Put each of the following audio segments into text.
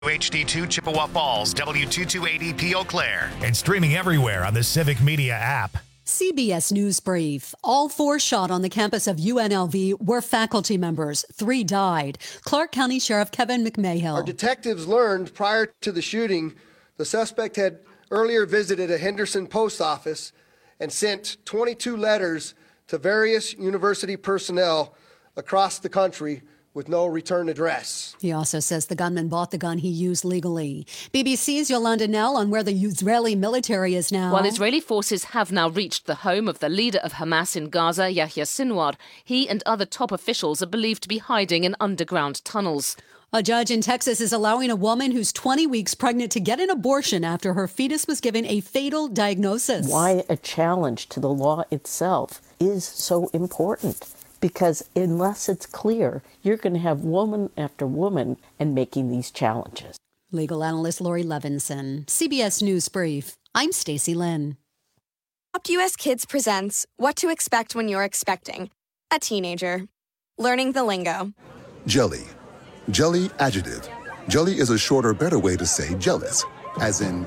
HD2 Chippewa Falls, W228EP Eau Claire. And streaming everywhere on the Civic Media app. CBS News Brief. All 4 shot on the campus of UNLV were faculty members. 3 died. Clark County Sheriff Kevin McMahill. Our detectives learned prior to the shooting, the suspect had earlier visited a Henderson post office and sent 22 letters to various university personnel across the country with no return address. He also says the gunman bought the gun he used legally. BBC's Yolanda Nell on where the Israeli military is now. While Israeli forces have now reached the home of the leader of Hamas in Gaza, Yahya Sinwar, he and other top officials are believed to be hiding in underground tunnels. A judge in Texas is allowing a woman who's 20 weeks pregnant to get an abortion after her fetus was given a fatal diagnosis. Why a challenge to the law itself is so important. Because unless it's clear, you're going to have woman after woman and making these challenges. Legal analyst Lori Levinson, CBS News Brief. I'm Stacey Lynn. Adopt US Kids presents What to Expect When You're Expecting a Teenager. Learning the lingo. Jelly. Jelly adjective. Jelly is a shorter, better way to say jealous, as in...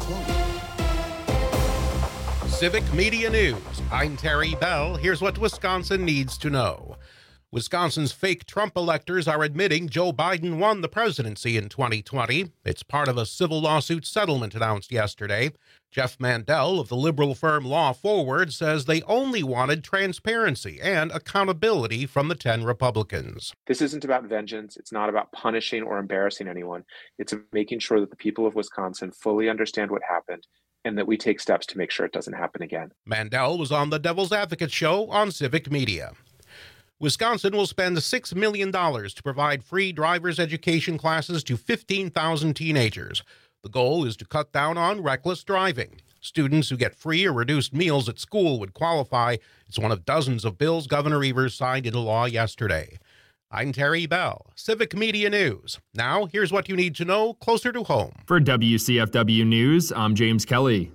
Civic Media News. I'm Terry Bell. Here's what Wisconsin needs to know. Wisconsin's fake Trump electors are admitting Joe Biden won the presidency in 2020. It's part of a civil lawsuit settlement announced yesterday. Jeff Mandel of the liberal firm Law Forward says they only wanted transparency and accountability from the 10 Republicans. This isn't about vengeance. It's not about punishing or embarrassing anyone. It's making sure that the people of Wisconsin fully understand what happened and that we take steps to make sure it doesn't happen again. Mandel was on the Devil's Advocate show on Civic Media. Wisconsin will spend $6 million to provide free driver's education classes to 15,000 teenagers. The goal is to cut down on reckless driving. Students who get free or reduced meals at school would qualify. It's one of dozens of bills Governor Evers signed into law yesterday. I'm Terry Bell, Civic Media News. Now, here's what you need to know closer to home. For WCFW News, I'm James Kelly.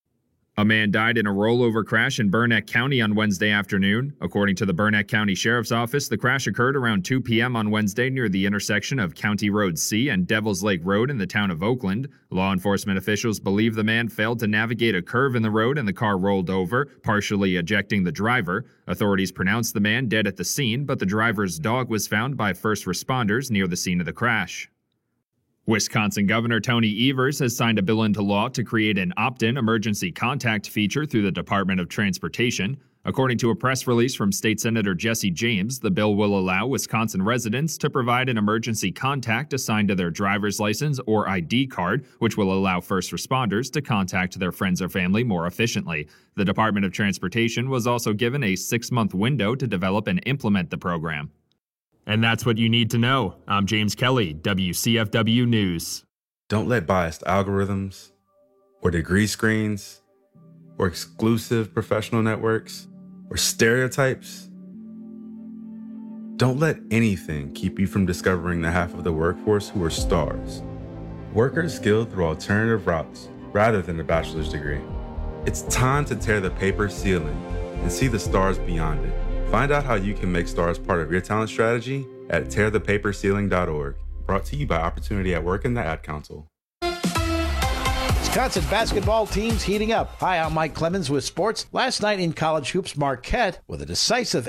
A man died in a rollover crash in Burnett County on Wednesday afternoon. According to the Burnett County Sheriff's Office, the crash occurred around 2 p.m. on Wednesday near the intersection of County Road C and Devil's Lake Road in the town of Oakland. Law enforcement officials believe the man failed to navigate a curve in the road and the car rolled over, partially ejecting the driver. Authorities pronounced the man dead at the scene, but the driver's dog was found by first responders near the scene of the crash. Wisconsin Governor Tony Evers has signed a bill into law to create an opt-in emergency contact feature through the Department of Transportation. According to a press release from State Senator Jesse James, the bill will allow Wisconsin residents to provide an emergency contact assigned to their driver's license or ID card, which will allow first responders to contact their friends or family more efficiently. The Department of Transportation was also given a 6-month window to develop and implement the program. And that's what you need to know. I'm James Kelly, WCFW News. Don't let biased algorithms or degree screens or exclusive professional networks or stereotypes, don't let anything keep you from discovering the half of the workforce who are stars. Workers skilled through alternative routes rather than a bachelor's degree. It's time to tear the paper ceiling and see the stars beyond it. Find out how you can make stars part of your talent strategy at tearthepaperceiling.org. Brought to you by Opportunity at Work and the Ad Council. Wisconsin basketball teams heating up. Hi, I'm Mike Clemens with sports. Last night in college hoops, Marquette with a decisive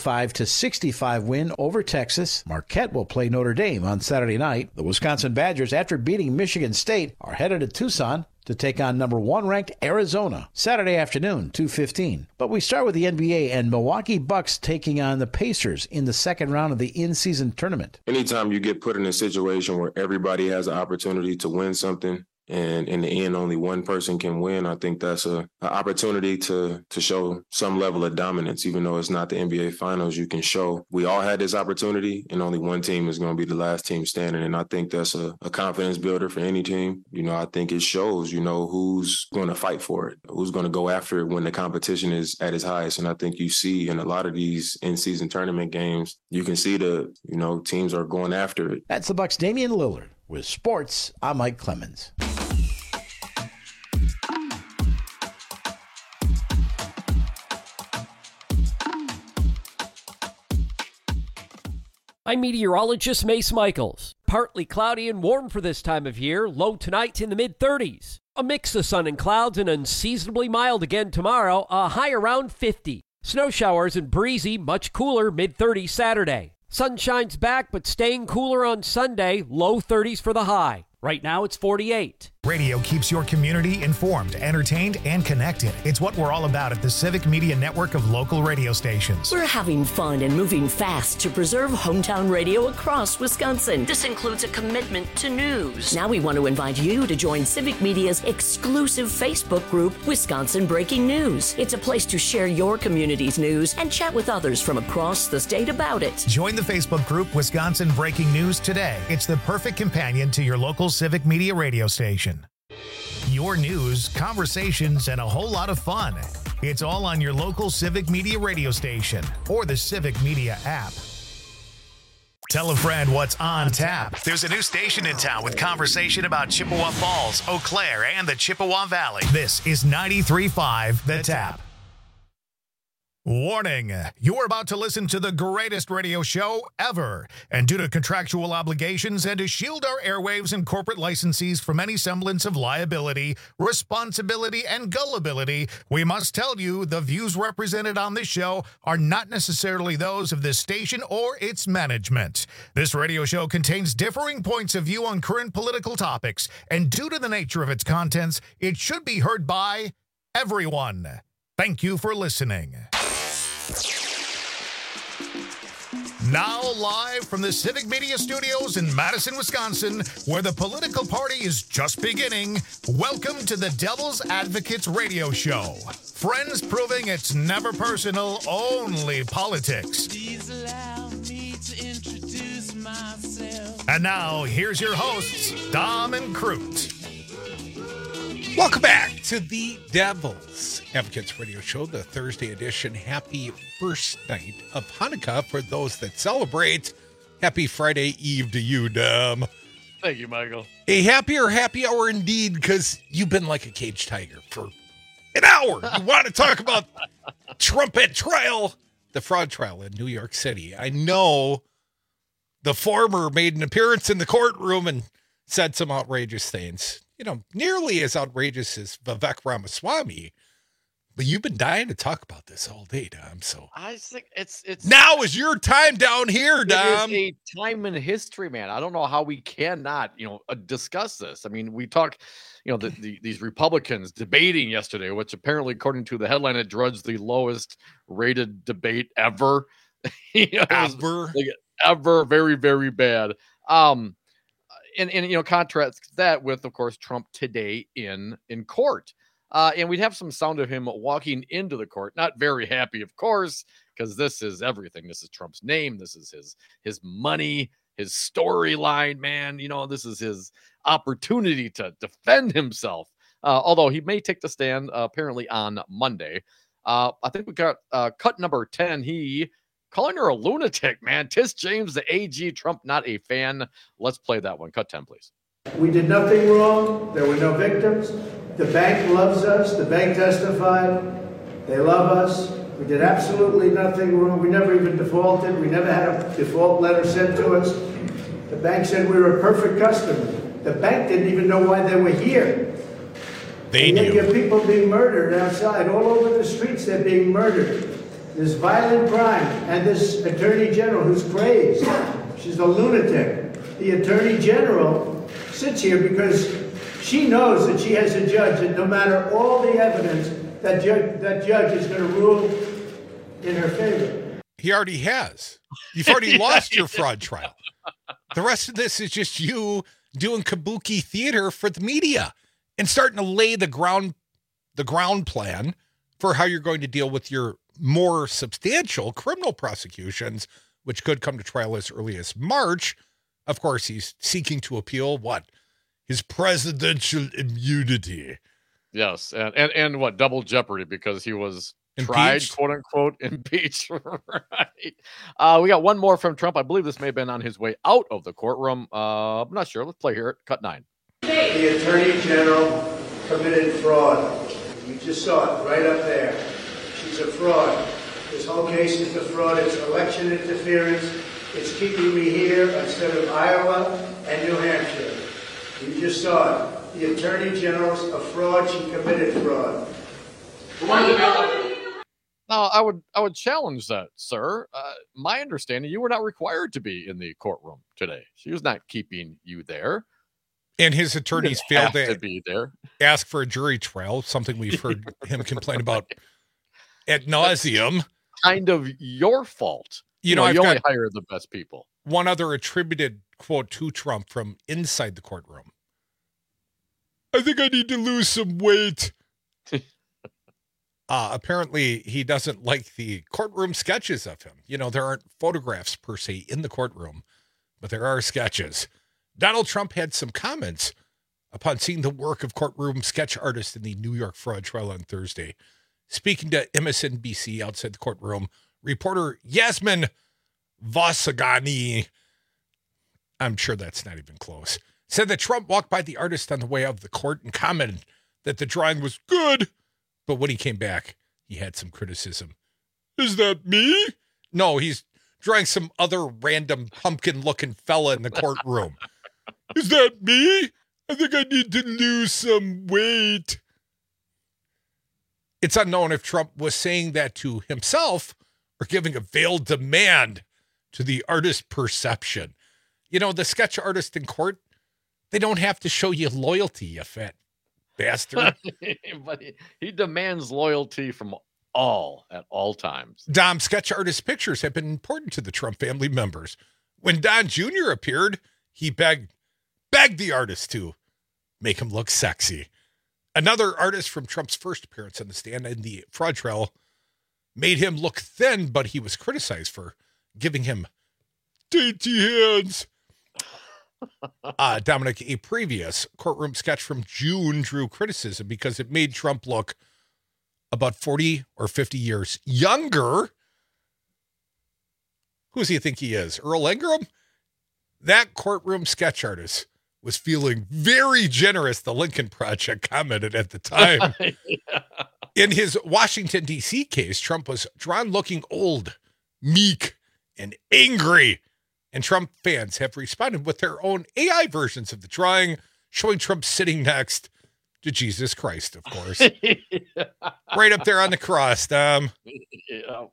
85-65 win over Texas. Marquette will play Notre Dame on Saturday night. The Wisconsin Badgers, after beating Michigan State, are headed to Tucson to take on number 1 ranked Arizona Saturday afternoon, 2:15. But we start with the NBA and Milwaukee Bucks taking on the Pacers in the second round of the in-season tournament. Anytime you get put in a situation where everybody has an opportunity to win something, and in the end, only one person can win, I think that's an opportunity to show some level of dominance. Even though it's not the NBA Finals, you can show we all had this opportunity, and only one team is going to be the last team standing. And I think that's a confidence builder for any team. I think it shows, who's going to fight for it, who's going to go after it when the competition is at its highest. And I think you see in a lot of these in-season tournament games, you can see teams are going after it. That's the Bucks' Damian Lillard. With sports, I'm Mike Clemens. I'm meteorologist Mace Michaels. partly cloudy and warm for this time of year. Low tonight in the mid-30s. A mix of sun and clouds and unseasonably mild again tomorrow. A high around 50. Snow showers and breezy, much cooler, mid-30s Saturday. Sun shines back, but staying cooler on Sunday. Low 30s for the high. Right now, it's 48. Radio keeps your community informed, entertained, and connected. It's what we're all about at the Civic Media Network of local radio stations. We're having fun and moving fast to preserve hometown radio across Wisconsin. This includes a commitment to news. Now we want to invite you to join Civic Media's exclusive Facebook group, Wisconsin Breaking News. It's a place to share your community's news and chat with others from across the state about it. Join the Facebook group, Wisconsin Breaking News today. It's the perfect companion to your local Civic Media radio station. Your news, conversations, and a whole lot of fun. It's all on your local Civic Media radio station or the Civic Media app. Tell a friend what's on tap. There's a new station in town with conversation about Chippewa Falls, Eau Claire, and the Chippewa Valley. This is 93.5 The Tap. Warning, you're about to listen to the greatest radio show ever. And due to contractual obligations and to shield our airwaves and corporate licensees from any semblance of liability, responsibility, and gullibility, we must tell you the views represented on this show are not necessarily those of this station or its management. This radio show contains differing points of view on current political topics, and due to the nature of its contents, it should be heard by everyone. Thank you for listening. Now live from the Civic Media Studios in Madison, Wisconsin, where the political party is just beginning, welcome to the Devil's Advocates Radio Show. Friends proving it's never personal, only politics. Please allow me to introduce myself. And now, here's your hosts, Dom and Crute. Welcome back to the Devil's Advocates Radio Show, the Thursday edition. Happy first night of Hanukkah for those that celebrate. Happy Friday Eve to you, Dom. Thank you, Michael. A happy hour indeed, because you've been like a caged tiger for an hour. You want to talk about Trump at trial, the fraud trial in New York City. I know the former made an appearance in the courtroom and said some outrageous things. You know, nearly as outrageous as Vivek Ramaswamy, but you've been dying to talk about this all day, Dom. So I think it's now is your time down here, Dom. It is a time in history, man. I don't know how we cannot, discuss this. I mean, we talk, these Republicans debating yesterday, which apparently, according to the headline, it drudged the lowest rated debate ever. Ever, very, very bad. And contrast that with, of course, Trump today in court. And we'd have some sound of him walking into the court, not very happy, of course, because this is everything. This is Trump's name. This is his money, his storyline, man. This is his opportunity to defend himself. Although he may take the stand apparently on Monday. I think we got cut number 10. He calling her a lunatic, man. Tish James, the AG, Trump not a fan. Let's play that one. Cut 10, please. We did nothing wrong. There were no victims. The bank loves us. The bank testified. They love us. We did absolutely nothing wrong. We never even defaulted. We never had a default letter sent to us. The bank said we were a perfect customer. The bank didn't even know why they were here. They knew. You have people being murdered outside. All over the streets, they're being murdered. There's violent crime, and this attorney general who's crazed. She's a lunatic. The attorney general sits here because she knows that she has a judge, and no matter all the evidence, that judge is going to rule in her favor. He already has. You've already lost your fraud trial. The rest of this is just you doing kabuki theater for the media and starting to lay the ground plan for how you're going to deal with your more substantial criminal prosecutions, which could come to trial as early as March. Of course, he's seeking to appeal his presidential immunity. Yes, and what, double jeopardy because he was impeached? Tried, quote unquote, impeached. Right. We got one more from Trump. I believe this may have been on his way out of the courtroom. I'm not sure. Let's play here. Cut 9. The attorney general committed fraud. You just saw it right up there. She's a fraud. This whole case is a fraud. It's election interference. It's keeping me here instead of Iowa and New Hampshire. You just saw it. The Attorney General's a fraud. She committed fraud. Now, I would challenge that, sir. My understanding, you were not required to be in the courtroom today. She was not keeping you there. And his attorneys failed to be there. Ask for a jury trial, something we've heard him complain about ad nauseum. Kind of your fault. You know, you only hire the best people. One other attributed quote to Trump from inside the courtroom. I think I need to lose some weight. Apparently, he doesn't like the courtroom sketches of him. You know, there aren't photographs per se in the courtroom, but there are sketches. Donald Trump had some comments upon seeing the work of courtroom sketch artists in the New York fraud trial on Thursday. Speaking to MSNBC outside the courtroom, reporter Yasmin Vasagani, I'm sure that's not even close, said that Trump walked by the artist on the way out of the court and commented that the drawing was good, but when he came back, he had some criticism. Is that me? No, he's drawing some other random pumpkin-looking fella in the courtroom. Is that me? I think I need to lose some weight. It's unknown if Trump was saying that to himself or giving a veiled demand to the artist's perception. You know, the sketch artist in court, they don't have to show you loyalty, you fat bastard. But he demands loyalty from all at all times. Dom, sketch artist pictures have been important to the Trump family members. When Don Jr. appeared, he begged the artist to make him look sexy. Another artist from Trump's first appearance on the stand in the fraud trial made him look thin, but he was criticized for giving him dainty hands. Dominic, a previous courtroom sketch from June drew criticism because it made Trump look about 40 or 50 years younger. Who does he think he is? Earl Ingram? That courtroom sketch artist was feeling very generous, the Lincoln Project commented at the time. Yeah. In his Washington, D.C. case, Trump was drawn looking old, meek, and angry. And Trump fans have responded with their own AI versions of the drawing, showing Trump sitting next to Jesus Christ, of course. Yeah. Right up there on the cross, Dom. Yeah.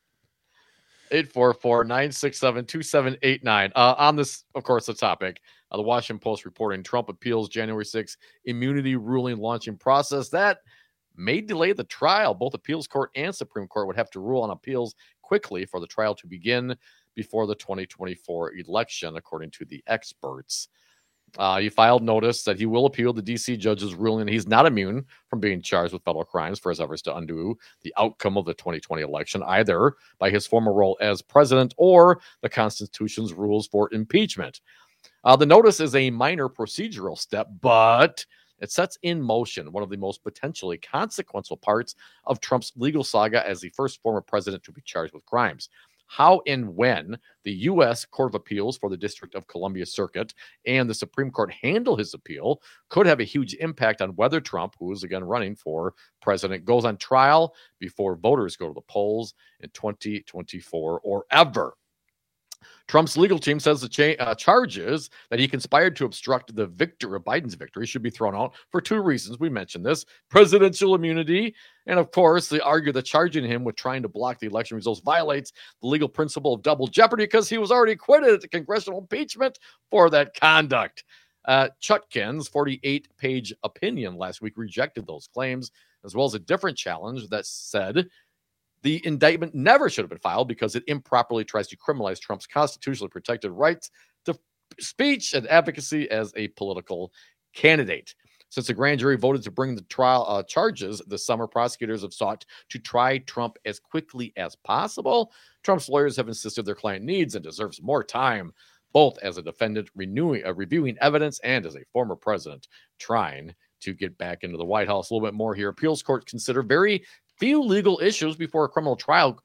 844-967-2789. On this, of course, the topic, the Washington Post reporting Trump appeals January 6th immunity ruling launching process. That may delay the trial. Both appeals court and Supreme Court would have to rule on appeals quickly for the trial to begin before the 2024 election, according to the experts. He filed notice that he will appeal the D.C. judge's ruling. He's not immune from being charged with federal crimes for his efforts to undo the outcome of the 2020 election, either by his former role as president or the Constitution's rules for impeachment. The notice is a minor procedural step, but it sets in motion one of the most potentially consequential parts of Trump's legal saga as the first former president to be charged with crimes. How and when the U.S. Court of Appeals for the District of Columbia Circuit and the Supreme Court handle his appeal could have a huge impact on whether Trump, who is again running for president, goes on trial before voters go to the polls in 2024 or ever. Trump's legal team says the charges that he conspired to obstruct the victory of Biden's victory should be thrown out for two reasons. We mentioned this: presidential immunity, and of course, they argue that charging him with trying to block the election results violates the legal principle of double jeopardy because he was already acquitted at the congressional impeachment for that conduct. Chutkin's 48-page opinion last week rejected those claims, as well as a different challenge that said the indictment never should have been filed because it improperly tries to criminalize Trump's constitutionally protected rights to speech and advocacy as a political candidate. Since the grand jury voted to bring the trial charges this summer, prosecutors have sought to try Trump as quickly as possible. Trump's lawyers have insisted their client needs and deserves more time, both as a defendant reviewing evidence and as a former president trying to get back into the White House. A little bit more here. Appeals courts consider very few legal issues before a criminal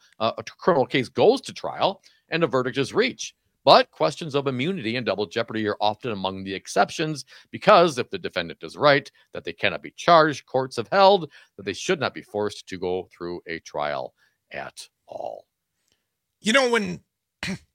case goes to trial and a verdict is reached. But questions of immunity and double jeopardy are often among the exceptions because if the defendant is right that they cannot be charged, courts have held that they should not be forced to go through a trial at all. You know, when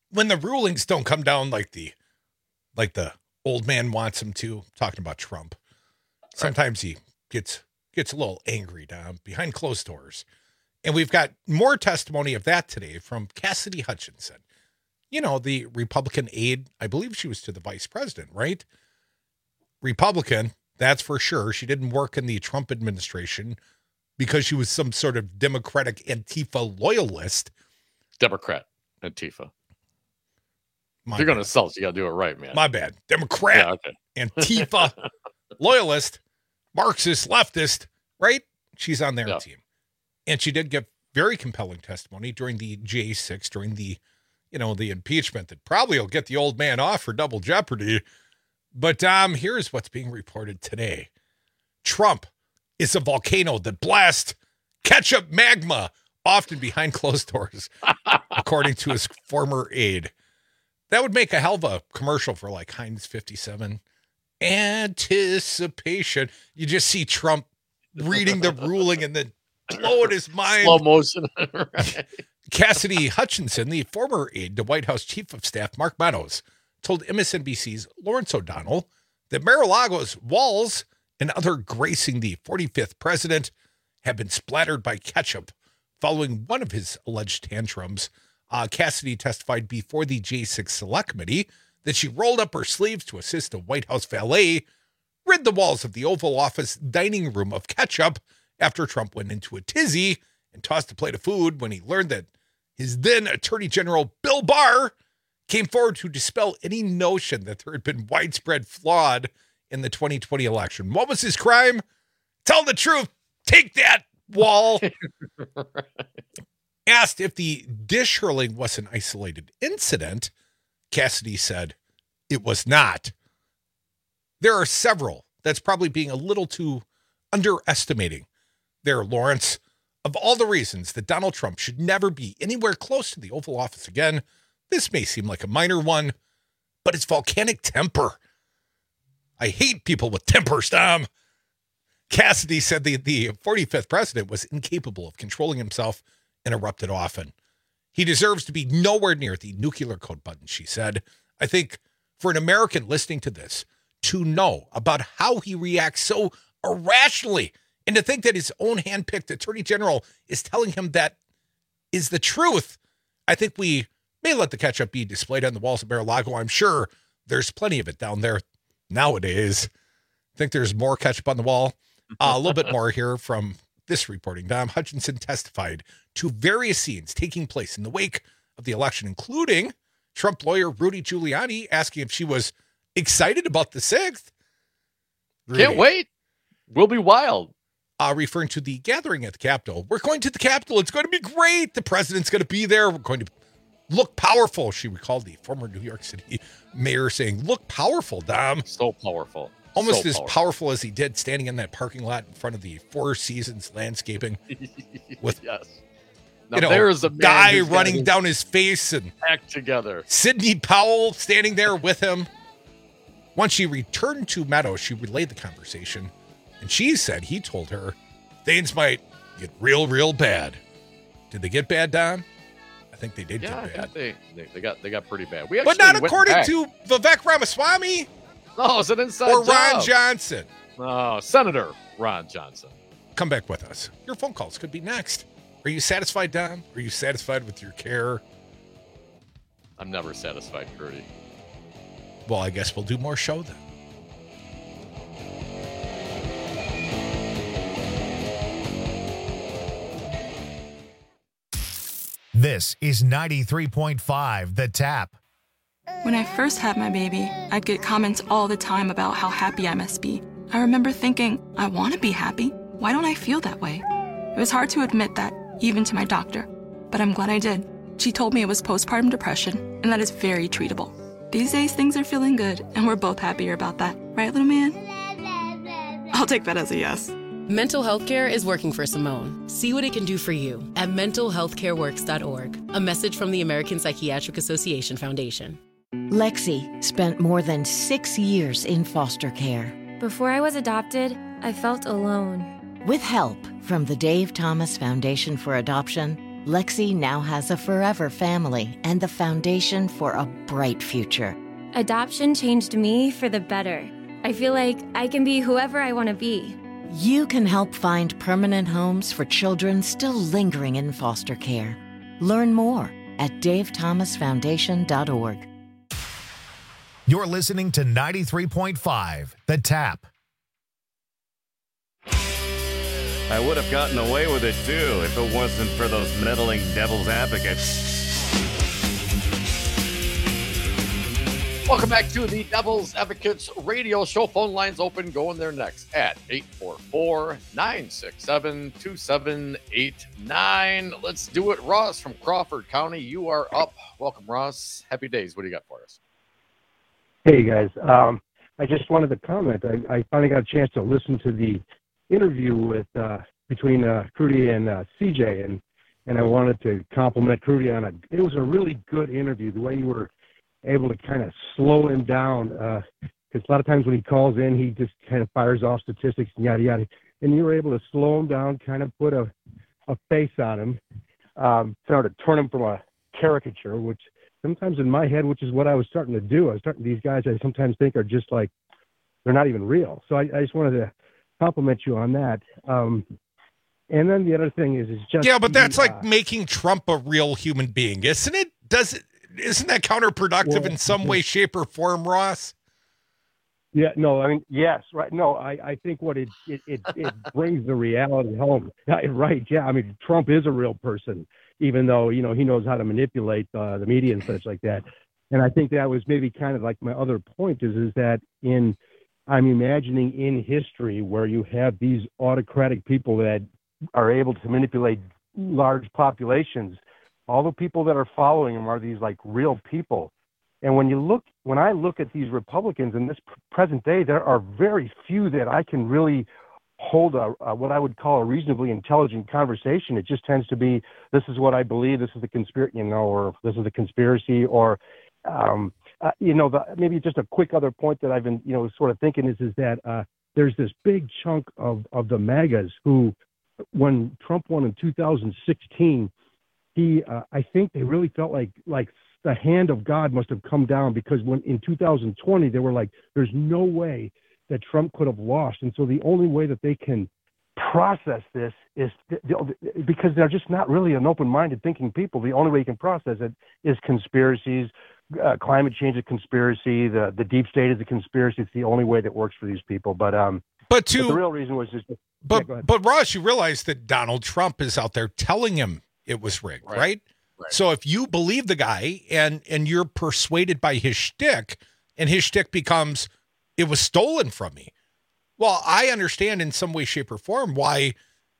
when the rulings don't come down like the old man wants them to, talking about Trump, sometimes he gets a little angry down behind closed doors. And we've got more testimony of that today from Cassidy Hutchinson. You know, the Republican aide, I believe she was to the vice president, right? Republican, that's for sure. She didn't work in the Trump administration because she was some sort of Democratic Antifa loyalist. Democrat Antifa. My if you're bad. going to sell it, you got to do it right, man. My bad. Democrat. Yeah, okay. Antifa loyalist, Marxist, leftist, right? She's on their team. And she did give very compelling testimony during the J6, during the, the impeachment that probably will get the old man off for double jeopardy. But here's what's being reported today. Trump is a volcano that blasts ketchup magma, often behind closed doors, according to his former aide. That would make a hell of a commercial for like Heinz 57. Anticipation. You just see Trump reading the ruling and then blowing his mind. Slow motion. Right. Cassidy Hutchinson, the former aide to White House Chief of Staff Mark Meadows, told MSNBC's Lawrence O'Donnell that Mar-a-Lago's walls and other gracing the 45th president have been splattered by ketchup following one of his alleged tantrums. Cassidy testified before the J6 Select Committee that she rolled up her sleeves to assist a White House valet rid the walls of the Oval Office dining room of ketchup after Trump went into a tizzy and tossed a plate of food when he learned that his then Attorney General Bill Barr came forward to dispel any notion that there had been widespread fraud in the 2020 election. What was his crime? Tell the truth. Take that, Wall. Asked if the dish hurling was an isolated incident, Cassidy said it was not. There are several. That's probably being a little too underestimating there, Lawrence. Of all the reasons that Donald Trump should never be anywhere close to the Oval Office again, this may seem like a minor one, but it's volcanic temper. I hate people with tempers, Tom. Cassidy said the 45th president was incapable of controlling himself and erupted often. He deserves to be nowhere near the nuclear code button, she said. I think for an American listening to this, to know about how he reacts so irrationally and to think that his own handpicked attorney general is telling him that is the truth, I think we may let the ketchup be displayed on the walls of Mar-a-Lago. I'm sure there's plenty of it down there nowadays. I think there's more ketchup on the wall. A little bit more here from this reporting. Dom Hutchinson testified to various scenes taking place in the wake of the election, including Trump lawyer Rudy Giuliani asking if she was excited about the 6th. Rudy, can't wait. We'll be wild. Referring to the gathering at the Capitol. We're going to the Capitol. It's going to be great. The president's going to be there. We're going to look powerful. She recalled the former New York City mayor saying, look powerful, Dom. So powerful. Almost as powerful as he did standing in that parking lot in front of the Four Seasons landscaping with Now there's a guy running down his face and act together. Sidney Powell standing there with him. Once she returned to Meadows, she relayed the conversation, and she said he told her things might get real, real bad. Did they get bad, Don? I think they did get bad. They got pretty bad. But not according to Vivek Ramaswamy. No, it's an inside or Ron job. Johnson. No, Senator Ron Johnson. Come back with us. Your phone calls could be next. Are you satisfied, Don? Are you satisfied with your care? I'm never satisfied, Gertie. Well, I guess we'll do more show then. This is 93.5 The Tap. When I first had my baby, I'd get comments all the time about how happy I must be. I remember thinking, I want to be happy. Why don't I feel that way? It was hard to admit that, even to my doctor. But I'm glad I did. She told me it was postpartum depression, and that is very treatable. These days, things are feeling good, and we're both happier about that. Right, little man? I'll take that as a yes. Mental health care is working for Simone. See what it can do for you at mentalhealthcareworks.org. A message from the American Psychiatric Association Foundation. Lexi spent more than 6 years in foster care. Before I was adopted, I felt alone. With help from the Dave Thomas Foundation for Adoption, Lexi now has a forever family and the foundation for a bright future. Adoption changed me for the better. I feel like I can be whoever I want to be. You can help find permanent homes for children still lingering in foster care. Learn more at davethomasfoundation.org. You're listening to 93.5, The Tap. I would have gotten away with it, too, if it wasn't for those meddling devil's advocates. Welcome back to the Devil's Advocates radio show. Phone lines open. Going there next at 844-967-2789. Let's do it. Ross from Crawford County, you are up. Welcome, Ross. Happy days. What do you got for us? Hey, guys. I just wanted to comment. I finally got a chance to listen to the interview with between Crudy and CJ, and I wanted to compliment Crudy on it. It was a really good interview. The way you were able to kind of slow him down, because a lot of times when he calls in, he just kind of fires off statistics and yada yada, and you were able to slow him down, kind of put a face on him, sort of turn him from a caricature, which sometimes in my head, which is what I was starting to do. These guys I sometimes think are just like, they're not even real. So I just wanted to compliment you on that. And then the other thing is just... Yeah, but that's like making Trump a real human being, isn't it? Isn't that counterproductive in some way, shape, or form, Ross? Yeah, no, I mean, yes, right. No, I think what it brings the reality home. Right, yeah. I mean, Trump is a real person, even though, he knows how to manipulate the media and such like that. And I think that was maybe kind of like my other point is that I'm imagining in history where you have these autocratic people that are able to manipulate large populations, all the people that are following them are these like real people. And when I look at these Republicans in this present day, there are very few that I can really hold what I would call a reasonably intelligent conversation. It just tends to be, this is what I believe, this is the conspiracy, or this is the conspiracy, or maybe just a quick other point that I've been, sort of thinking is that there's this big chunk of the MAGAs who, when Trump won in 2016, I think they really felt like the hand of God must have come down, because when in 2020 they were like, there's no way that Trump could have lost, and so the only way that they can process this is because they're just not really an open-minded thinking people. The only way you can process it is conspiracies. Climate change is a conspiracy. The deep state is a conspiracy. It's the only way that works for these people. But the real reason was just. But Ross, you realize that Donald Trump is out there telling him it was rigged, right? So if you believe the guy and you're persuaded by his shtick, and his shtick becomes, it was stolen from me. Well, I understand in some way, shape, or form why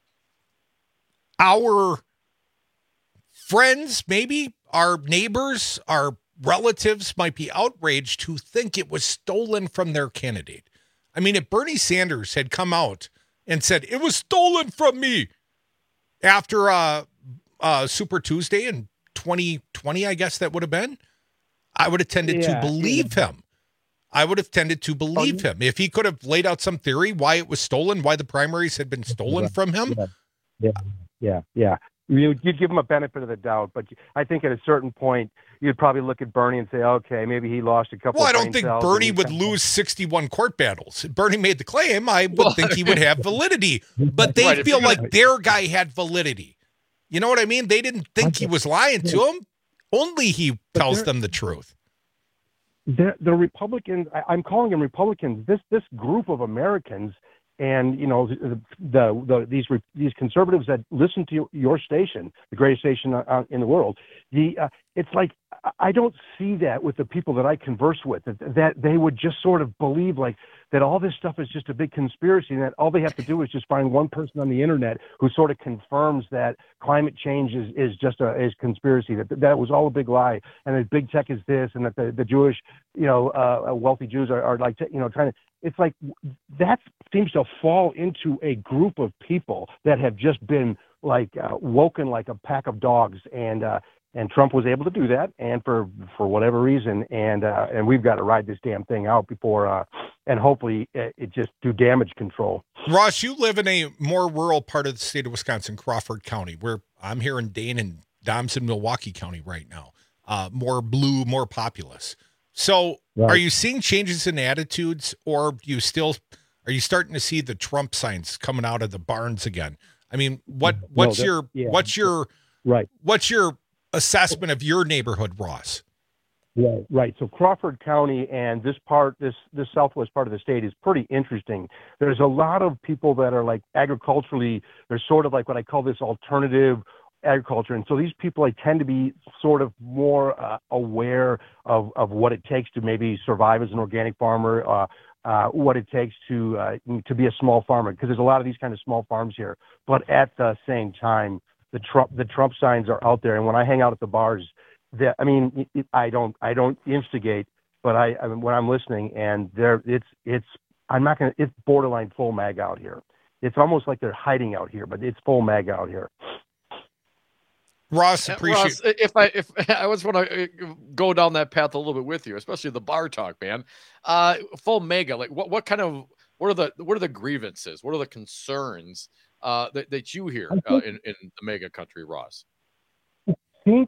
our friends, maybe our neighbors, our relatives might be outraged to think it was stolen from their candidate. I mean, if Bernie Sanders had come out and said, it was stolen from me after Super Tuesday in 2020, I guess that would have been, I would have tended to believe him. I would have tended to believe him. If he could have laid out some theory why it was stolen, why the primaries had been stolen from him. Yeah. You'd give him a benefit of the doubt, but I think at a certain point, you'd probably look at Bernie and say, okay, maybe he lost a couple. Well, I don't think Bernie would lose 61 court battles. If Bernie made the claim, I would think he would have validity, but they feel like their guy had validity. You know what I mean? They didn't think he was lying to them. Only he tells them the truth. The Republicans, I'm calling them Republicans, this group of Americans, and these conservatives that listen to your station, the greatest station in the world, it's like I don't see that with the people that I converse with, that they would just sort of believe like that all this stuff is just a big conspiracy, and that all they have to do is just find one person on the internet who sort of confirms that climate change is just a conspiracy, that was all a big lie, and that big tech is this, and that the Jewish, wealthy Jews are like, trying to. It's like that seems to fall into a group of people that have just been like woken like a pack of dogs, and Trump was able to do that, and for whatever reason, and we've got to ride this damn thing out before, and hopefully it just do damage control. Ross, you live in a more rural part of the state of Wisconsin, Crawford County, where I'm here in Dane and Dom's in Milwaukee County right now. More blue, more populous. So Right. Are you seeing changes in attitudes, or are you starting to see the Trump signs coming out of the barns again? I mean, what's your assessment of your neighborhood, Ross? Right. So Crawford County and this southwest part of the state is pretty interesting. There's a lot of people that are like agriculturally, they're sort of like what I call this alternative agriculture. And so these people, I tend to be sort of more aware of what it takes to maybe survive as an organic farmer, what it takes to be a small farmer, because there's a lot of these kind of small farms here. But at the same time, the Trump signs are out there. And when I hang out at the bars, I don't instigate, but when I'm listening, and it's borderline full mag out here. It's almost like they're hiding out here, but it's full mag out here. Ross, Ross, if I was want to go down that path a little bit with you, especially the bar talk, man. Full mega, like what are the grievances? What are the concerns that you hear in the mega country, Ross? I think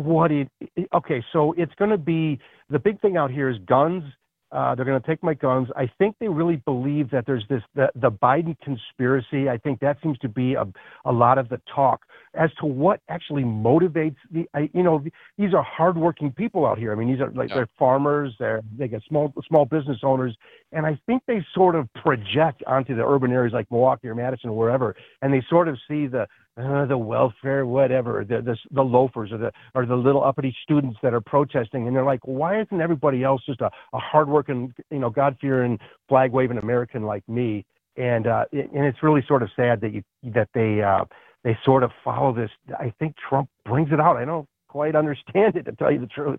so it's going to be, the big thing out here is guns. They're going to take my guns. I think they really believe that there's the Biden conspiracy. I think that seems to be a lot of the talk as to what actually motivates these are hardworking people out here. I mean, these are they're farmers, they get small business owners, and I think they sort of project onto the urban areas like Milwaukee or Madison or wherever, and they sort of see the welfare, whatever, the loafers or the little uppity students that are protesting, and they're like, why isn't everybody else just a hardworking, God-fearing, flag-waving American like me? And it's really sort of sad that they sort of follow this. I think Trump brings it out. I don't quite understand it, to tell you the truth.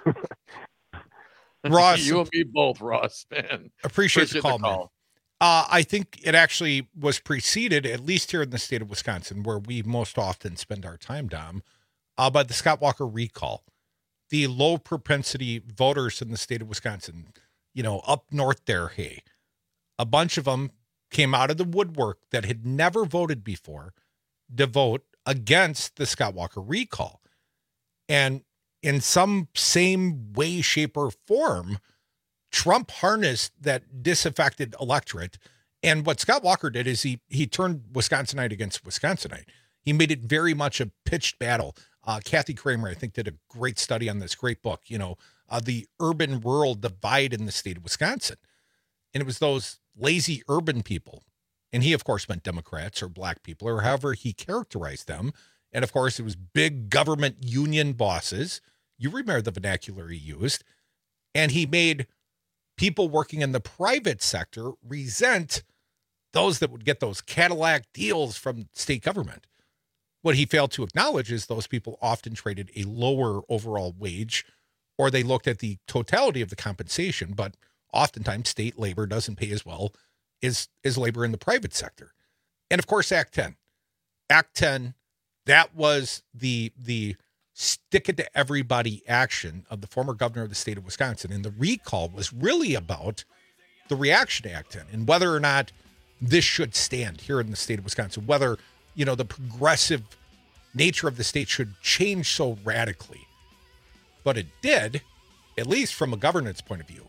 Ross, you and me both, Ross, man. Appreciate the call, man. I think it actually was preceded, at least here in the state of Wisconsin, where we most often spend our time, Dom, by the Scott Walker recall. The low propensity voters in the state of Wisconsin, up north there, hey, a bunch of them came out of the woodwork that had never voted before to vote against the Scott Walker recall. And in some same way, shape, or form, Trump harnessed that disaffected electorate. And what Scott Walker did is he turned Wisconsinite against Wisconsinite. He made it very much a pitched battle. Kathy Kramer, I think, did a great study on this great book, the urban-rural divide in the state of Wisconsin. And it was those lazy urban people. And he, of course, meant Democrats or black people or however he characterized them. And, of course, it was big government union bosses. You remember the vernacular he used. And he made people working in the private sector resent those that would get those Cadillac deals from state government. What he failed to acknowledge is those people often traded a lower overall wage, or they looked at the totality of the compensation, but oftentimes state labor doesn't pay as well as labor in the private sector. And of course, Act 10. Act 10, that was the stick it to everybody action of the former governor of the state of Wisconsin. And the recall was really about the reaction to Act 10 and whether or not this should stand here in the state of Wisconsin, whether, the progressive nature of the state should change so radically. But it did, at least from a governance point of view.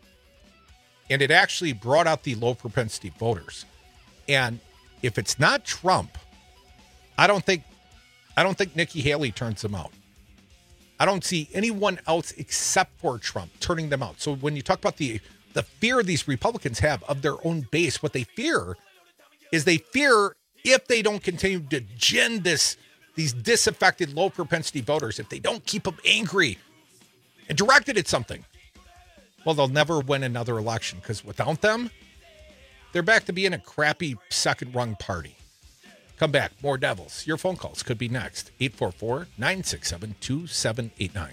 And it actually brought out the low propensity voters. And if it's not Trump, I don't think Nikki Haley turns them out. I don't see anyone else except for Trump turning them out. So when you talk about the fear these Republicans have of their own base, what they fear is if they don't continue to gin these disaffected, low propensity voters, if they don't keep them angry and directed at something, well, they'll never win another election, because without them, they're back to being a crappy second-rung party. Come back. More Devils. Your phone calls could be next. 844-967-2789.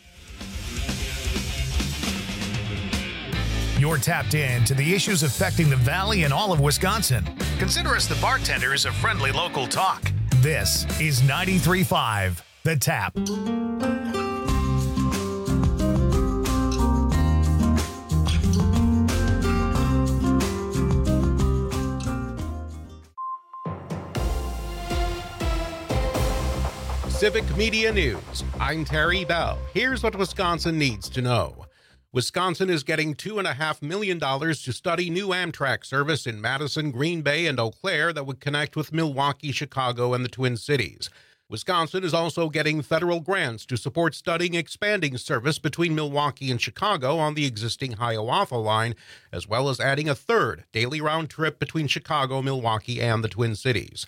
You're tapped in to the issues affecting the Valley and all of Wisconsin. Consider us the bartenders of friendly local talk. This is 93.5 The Tap. Civic Media News. I'm Terry Bell. Here's what Wisconsin needs to know. Wisconsin is getting $2.5 million to study new Amtrak service in Madison, Green Bay, and Eau Claire that would connect with Milwaukee, Chicago, and the Twin Cities. Wisconsin is also getting federal grants to support studying expanding service between Milwaukee and Chicago on the existing Hiawatha line, as well as adding a third daily round trip between Chicago, Milwaukee, and the Twin Cities.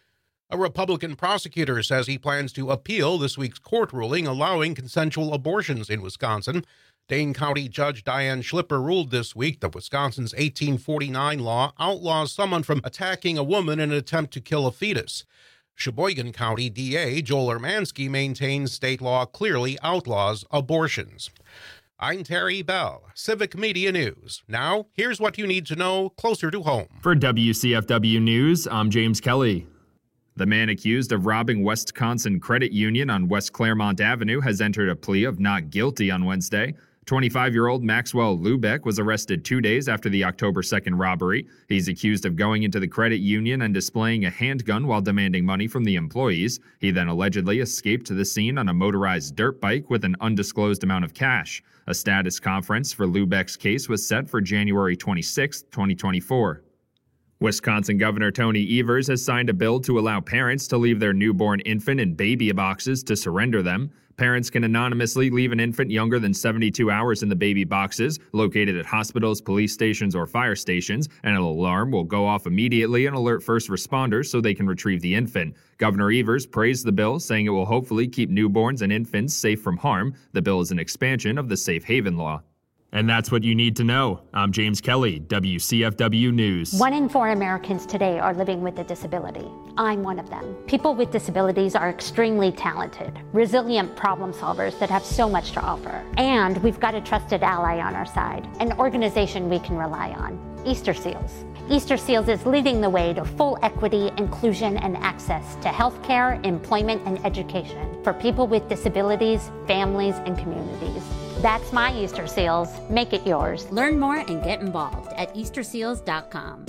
A Republican prosecutor says he plans to appeal this week's court ruling allowing consensual abortions in Wisconsin. Dane County Judge Diane Schlipper ruled this week that Wisconsin's 1849 law outlaws someone from attacking a woman in an attempt to kill a fetus. Sheboygan County DA Joel Ermansky maintains state law clearly outlaws abortions. I'm Terry Bell, Civic Media News. Now, here's what you need to know closer to home. For WCFW News, I'm James Kelly. The man accused of robbing Wisconsin Credit Union on West Claremont Avenue has entered a plea of not guilty on Wednesday. 25-year-old Maxwell Lubeck was arrested 2 days after the October 2nd robbery. He's accused of going into the credit union and displaying a handgun while demanding money from the employees. He then allegedly escaped to the scene on a motorized dirt bike with an undisclosed amount of cash. A status conference for Lubeck's case was set for January 26, 2024. Wisconsin Governor Tony Evers has signed a bill to allow parents to leave their newborn infant in baby boxes to surrender them. Parents can anonymously leave an infant younger than 72 hours in the baby boxes, located at hospitals, police stations, or fire stations, and an alarm will go off immediately and alert first responders so they can retrieve the infant. Governor Evers praised the bill, saying it will hopefully keep newborns and infants safe from harm. The bill is an expansion of the Safe Haven law. And that's what you need to know. I'm James Kelly, WCFW News. 1 in 4 Americans today are living with a disability. I'm one of them. People with disabilities are extremely talented, resilient problem solvers that have so much to offer. And we've got a trusted ally on our side, an organization we can rely on, Easter Seals. Easter Seals is leading the way to full equity, inclusion, and access to healthcare, employment, and education for people with disabilities, families, and communities. That's my Easter Seals. Make it yours. Learn more and get involved at easterseals.com.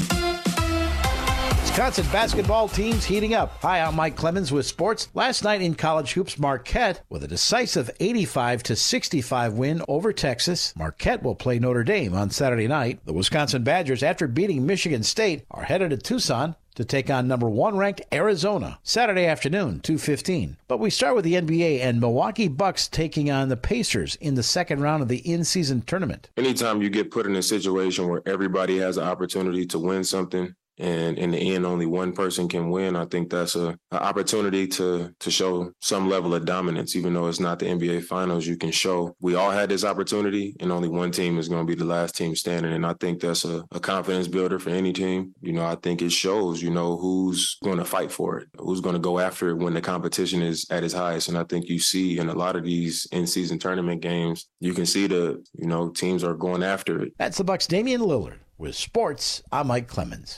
Wisconsin basketball teams heating up. Hi, I'm Mike Clemens with sports. Last night in college hoops, Marquette with a decisive 85-65 win over Texas. Marquette will play Notre Dame on Saturday night. The Wisconsin Badgers, after beating Michigan State, are headed to Tucson to take on number 1 ranked Arizona Saturday afternoon, 2:15. But we start with the NBA and Milwaukee Bucks taking on the Pacers in the second round of the in-season tournament. Anytime you get put in a situation where everybody has an opportunity to win something, and in the end, only one person can win, I think that's an opportunity to show some level of dominance. Even though it's not the NBA Finals, you can show we all had this opportunity, and only one team is going to be the last team standing. And I think that's a confidence builder for any team. I think it shows, who's going to fight for it, who's going to go after it when the competition is at its highest. And I think you see in a lot of these in-season tournament games, you can see teams are going after it. That's the Bucks' Damian Lillard. With sports, I'm Mike Clemens.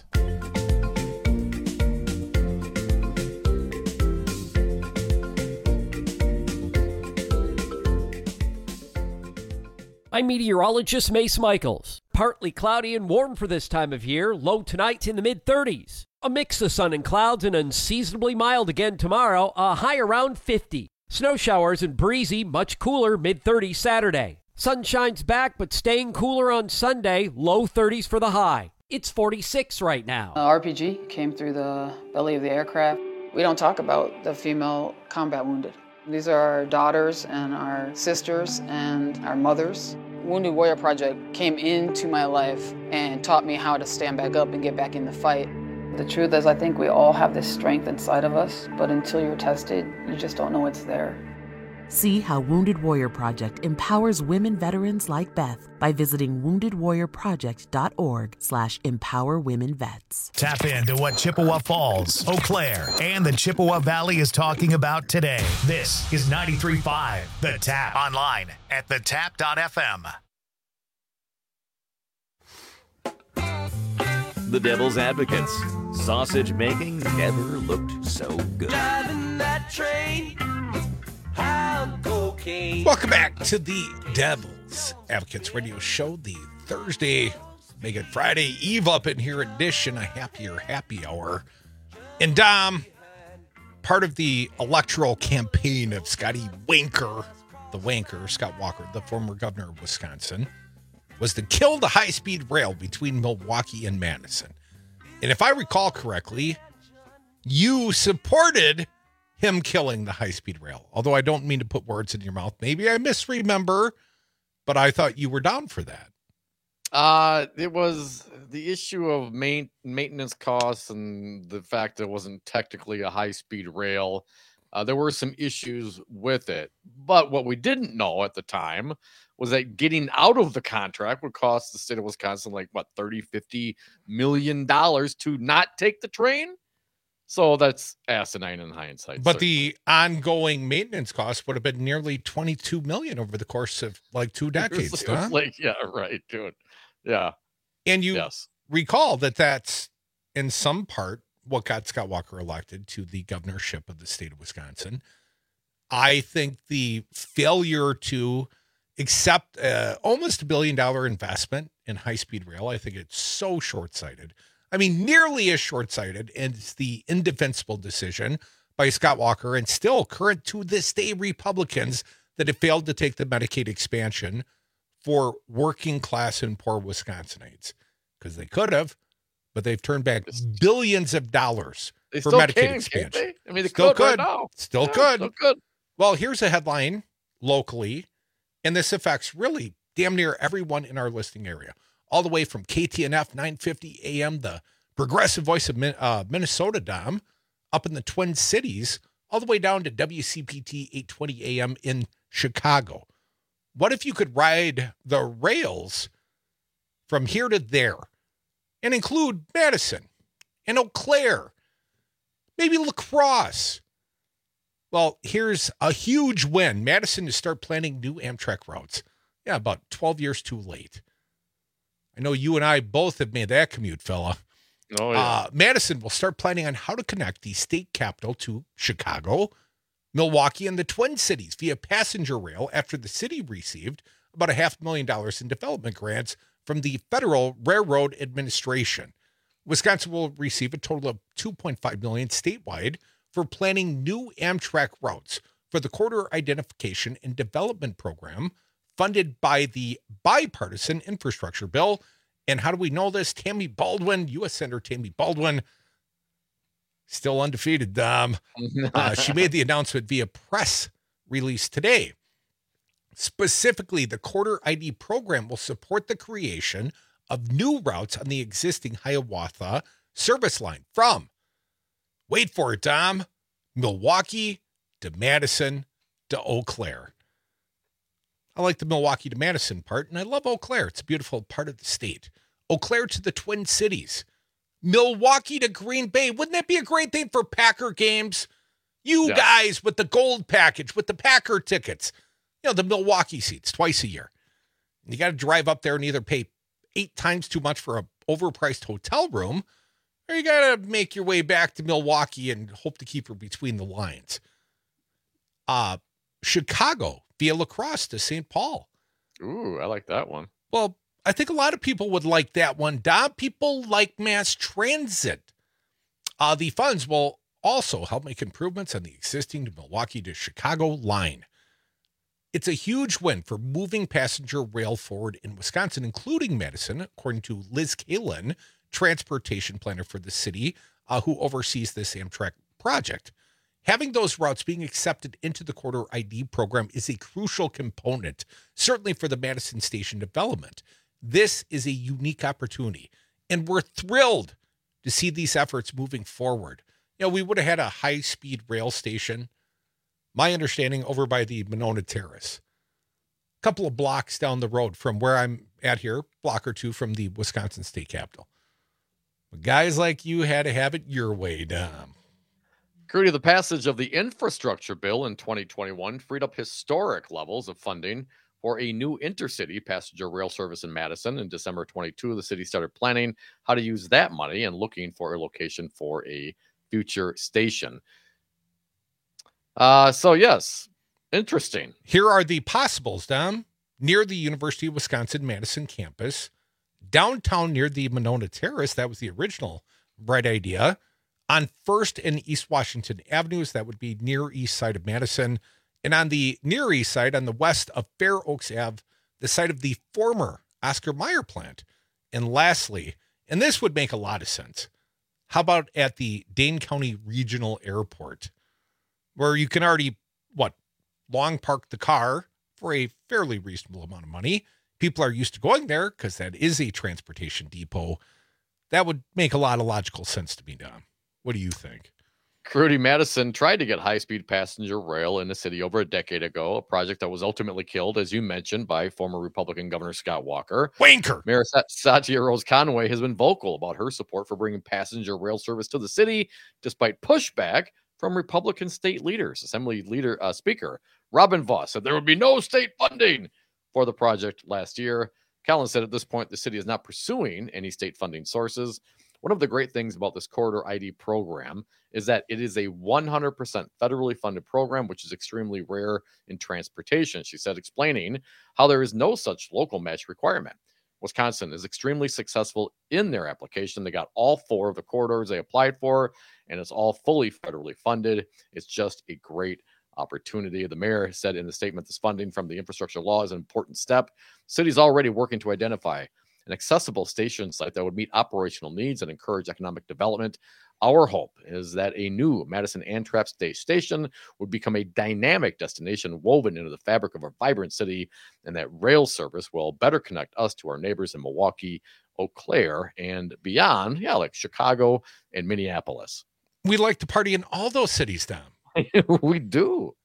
I'm meteorologist Mace Michaels. Partly cloudy and warm for this time of year, low tonight in the mid-30s. A mix of sun and clouds and unseasonably mild again tomorrow, a high around 50. Snow showers and breezy, much cooler, mid-30s Saturday. Sun shines back, but staying cooler on Sunday, low 30s for the high. It's 46 right now. RPG came through the belly of the aircraft. We don't talk about the female combat wounded. These are our daughters and our sisters and our mothers. Wounded Warrior Project came into my life and taught me how to stand back up and get back in the fight. The truth is, I think we all have this strength inside of us, but until you're tested, you just don't know it's there. See how Wounded Warrior Project empowers women veterans like Beth by visiting woundedwarriorproject.org/empowerwomenvets. Tap into what Chippewa Falls, Eau Claire, and the Chippewa Valley is talking about today. This is 93.5 The Tap. Online at thetap.fm. The Devil's Advocates. Sausage making never looked so good. Driving that train. Welcome back to the Devil's Advocates Radio Show, the Thursday, make it Friday Eve up in here edition, a happier happy hour. And part of the electoral campaign of Scotty Wanker, the wanker, Scott Walker, the former governor of Wisconsin, was to kill the high-speed rail between Milwaukee and Madison. And if I recall correctly, you supported him killing the high-speed rail. Although I don't mean to put words in your mouth. Maybe I misremember, but I thought you were down for that. It was the issue of maintenance costs and the fact that it wasn't technically a high-speed rail. There were some issues with it. But what we didn't know at the time was that getting out of the contract would cost the state of Wisconsin like, what, $30-50 million to not take the train? So that's asinine in hindsight. But the ongoing maintenance costs would have been nearly $22 million over the course of like 2 decades. It was like, yeah, right, dude. Yeah. And you recall that that's in some part what got Scott Walker elected to the governorship of the state of Wisconsin. I think the failure to accept almost $1 billion investment in high-speed rail, I think it's so short-sighted. I mean, nearly as short-sighted as the indefensible decision by Scott Walker and still current to this day Republicans that have failed to take the Medicaid expansion for working class and poor Wisconsinites. Because they could have, but they've turned back billions of dollars for Medicaid expansion. I mean, they still could right now. Still could. Well, here's a headline locally, and this affects really damn near everyone in our listing area. All the way from KTNF 950 AM, the progressive voice of Minnesota, Dom, up in the Twin Cities, all the way down to WCPT 820 AM in Chicago. What if you could ride the rails from here to there and include Madison and Eau Claire, maybe La Crosse? Well, here's a huge win. Madison to start planning new Amtrak routes. Yeah, about 12 years too late. I know you and I both have made that commute, fella. Oh, yeah. Madison will start planning on how to connect the state capital to Chicago, Milwaukee, and the Twin Cities via passenger rail after the city received about $500,000 in development grants from the Federal Railroad Administration. Wisconsin will receive a total of $2.5 million statewide for planning new Amtrak routes for the Corridor Identification and Development Program funded by the bipartisan infrastructure bill. And how do we know this? Tammy Baldwin, U.S. Senator Tammy Baldwin, still undefeated, Dom. She made the announcement via press release today. Specifically, the Corridor ID program will support the creation of new routes on the existing Hiawatha service line from, wait for it, Dom, Milwaukee to Madison to Eau Claire. I like the Milwaukee to Madison part, and I love Eau Claire. It's a beautiful part of the state. Eau Claire to the Twin Cities. Milwaukee to Green Bay. Wouldn't that be a great thing for Packer games? You guys with the gold package, with the Packer tickets. You know, the Milwaukee seats twice a year. And you got to drive up there and either pay 8 times too much for a overpriced hotel room, or you got to make your way back to Milwaukee and hope to keep her between the lines. Chicago via La Crosse to St. Paul. Ooh, I like that one. Well, I think a lot of people would like that one. People like mass transit. The funds will also help make improvements on the existing Milwaukee to Chicago line. It's a huge win for moving passenger rail forward in Wisconsin, including Madison, according to Liz Kalin, transportation planner for the city, who oversees this Amtrak project. Having those routes being accepted into the Corridor ID program is a crucial component, certainly for the Madison Station development. This is a unique opportunity, and we're thrilled to see these efforts moving forward. You know, we would have had a high-speed rail station, my understanding, over by the Monona Terrace, a couple of blocks down the road from where I'm at here, block or two from the Wisconsin State Capitol. But guys like you had to have it your way, Dom. Crudy, the passage of the infrastructure bill in 2021 freed up historic levels of funding for a new intercity passenger rail service in Madison. In December 22, the city started planning how to use that money and looking for a location for a future station. So, yes, interesting. Here are the possibles, Dom. Near the University of Wisconsin-Madison campus, downtown near the Monona Terrace, that was the original bright idea. on 1st and East Washington Avenues. That would be near east side of Madison. And on the near east side, on the west of Fair Oaks Ave, the site of the former Oscar Mayer plant. And lastly, and this would make a lot of sense, how about at the Dane County Regional Airport, where you can already, long park the car for a fairly reasonable amount of money. People are used to going there because that is a transportation depot. That would make a lot of logical sense to me, Dom. What do you think? Crudy, Madison tried to get high-speed passenger rail in the city over a decade ago, a project that was ultimately killed, as you mentioned, by former Republican Governor Scott Walker. Wanker! Mayor Satya Rose Conway has been vocal about her support for bringing passenger rail service to the city, despite pushback from Republican state leaders. Assembly Speaker Robin Vos said there would be no state funding for the project last year. Collins said at this point, the city is not pursuing any state funding sources. One of the great things about this Corridor ID program is that it is a 100% federally funded program, which is extremely rare in transportation, she said, explaining how there is no such local match requirement. Wisconsin is extremely successful in their application. They got all 4 of the corridors they applied for, and it's all fully federally funded. It's just a great opportunity. The mayor said in the statement, this funding from the infrastructure law is an important step. The city's already working to identify an accessible station site that would meet operational needs and encourage economic development. Our hope is that a new Madison Amtrak station would become a dynamic destination woven into the fabric of our vibrant city, and that rail service will better connect us to our neighbors in Milwaukee, Eau Claire, and beyond, like Chicago and Minneapolis. We like to party in all those cities, Dom. We do.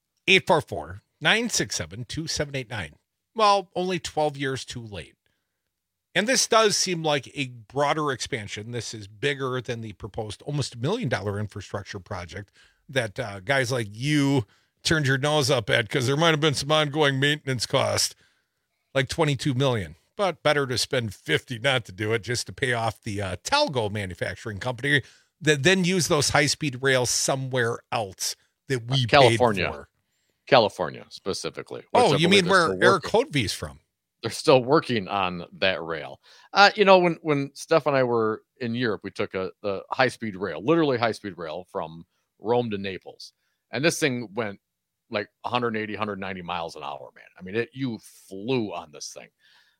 844-967-2789. Well, only 12 years too late. And this does seem like a broader expansion. This is bigger than the proposed almost $1 million infrastructure project that guys like you turned your nose up at because there might have been some ongoing maintenance cost, like $22 million. But better to spend $50 not to do it, just to pay off the Talgo manufacturing company that then use those high-speed rails somewhere else that we paid for. California, specifically. Oh, you mean where Eric Hodvie's from? They're still working on that rail. When Steph and I were in Europe, we took the high-speed rail, literally high-speed rail from Rome to Naples. And this thing went like 180, 190 miles an hour, man. I mean, you flew on this thing.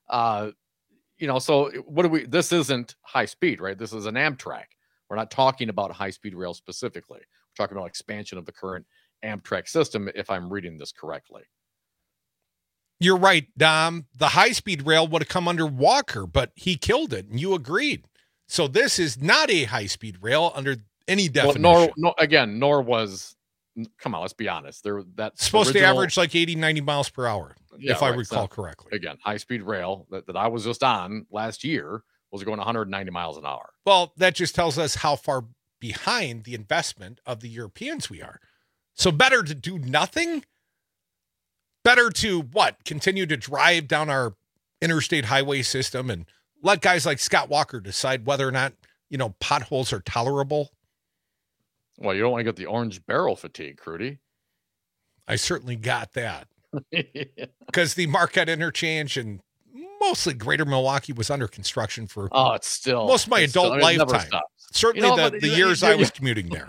So this isn't high speed, right? This is an Amtrak. We're not talking about high-speed rail specifically. We're talking about expansion of the current Amtrak system, if I'm reading this correctly. You're right, Dom. The high-speed rail would have come under Walker, but he killed it, and you agreed. So this is not a high-speed rail under any definition. Nor was, come on, let's be honest. That's supposed to average like 80, 90 miles per hour, if I recall correctly. Again, high-speed rail that I was just on last year was going 190 miles an hour. Well, that just tells us how far behind the investment of the Europeans we are. So better to do nothing? Better to continue to drive down our interstate highway system and let guys like Scott Walker decide whether or not, potholes are tolerable? Well, you don't want to get the orange barrel fatigue, Crudy. I certainly got that. Because the Marquette interchange and mostly greater Milwaukee was under construction for most of my adult lifetime. Certainly the years I was commuting there.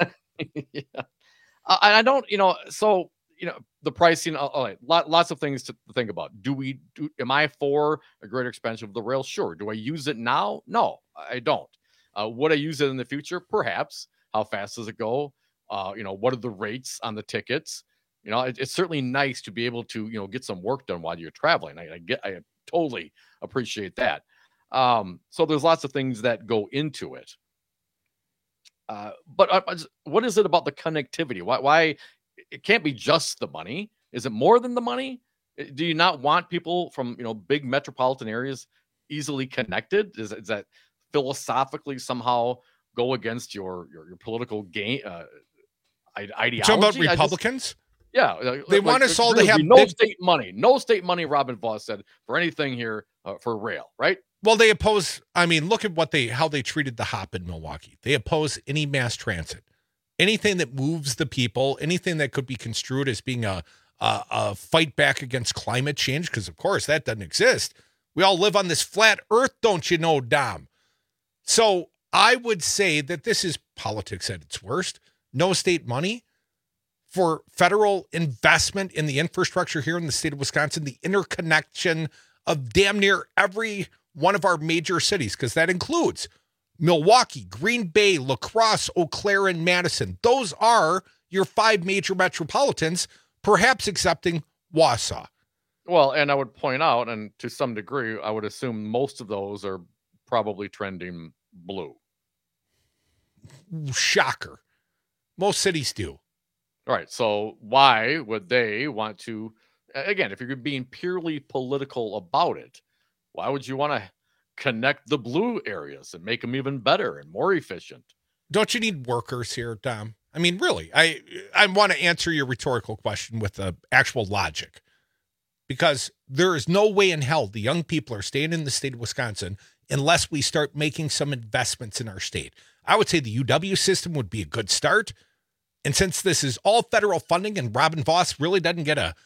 I don't, the pricing, lots of things to think about. Am I for a greater expansion of the rail? Sure. Do I use it now? No, I don't. Would I use it in the future? Perhaps. How fast does it go? What are the rates on the tickets? It's certainly nice to be able to, get some work done while you're traveling. I totally appreciate that. So there's lots of things that go into it. But what is it about the connectivity? Why it can't be just the money? Is it more than the money? Do you not want people from big metropolitan areas easily connected? Is that philosophically somehow go against your political gain ideology? Talking about Republicans? They want us all to have state money. No state money, Robin Vos said, for anything here for rail, right? Well, they oppose. I mean, look at how they treated the HOP in Milwaukee. They oppose any mass transit, anything that moves the people, anything that could be construed as being a fight back against climate change, because of course that doesn't exist. We all live on this flat earth, don't you know, Dom? So I would say that this is politics at its worst. No state money for federal investment in the infrastructure here in the state of Wisconsin, the interconnection of damn near every one of our major cities, because that includes Milwaukee, Green Bay, La Crosse, Eau Claire, and Madison. Those are your 5 major metropolitans, perhaps excepting Wausau. Well, and I would point out, and to some degree, I would assume most of those are probably trending blue. Shocker. Most cities do. All right. So why would they want to, again, if you're being purely political about it, why would you want to connect the blue areas and make them even better and more efficient? Don't you need workers here, Dom? I mean, really, I want to answer your rhetorical question with the actual logic, because there is no way in hell the young people are staying in the state of Wisconsin unless we start making some investments in our state. I would say the UW system would be a good start. And since this is all federal funding and Robin Vos really doesn't get a